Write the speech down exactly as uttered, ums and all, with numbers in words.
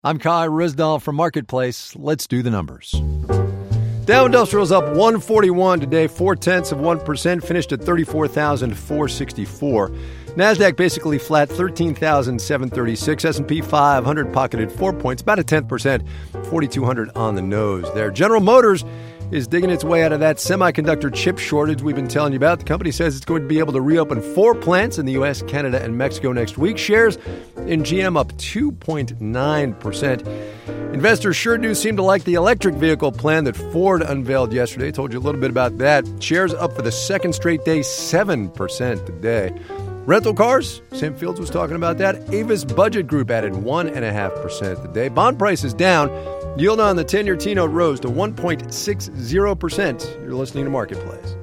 I'm Kai Rizdal from Marketplace. Let's do the numbers. Dow Industrial's up one forty-one today, four-tenths of one percent, finished at thirty-four thousand four hundred sixty-four. NASDAQ basically flat, thirteen thousand seven hundred thirty-six. S and P five hundred pocketed four points, about a tenth percent, forty-two hundred on the nose there. General Motors is digging its way out of that semiconductor chip shortage we've been telling you about. The company says it's going to be able to reopen four plants in the U S, Canada, and Mexico next week. Shares in G M up two point nine percent. Investors sure do seem to like the electric vehicle plan that Ford unveiled yesterday. Told you a little bit about that. Shares up for the second straight day, seven percent today. Rental cars, Sam Fields was talking about that. Avis Budget Group added one point five percent today. Bond prices down. Yield on the ten-year T-note rose to one point six zero percent. You're listening to Marketplace.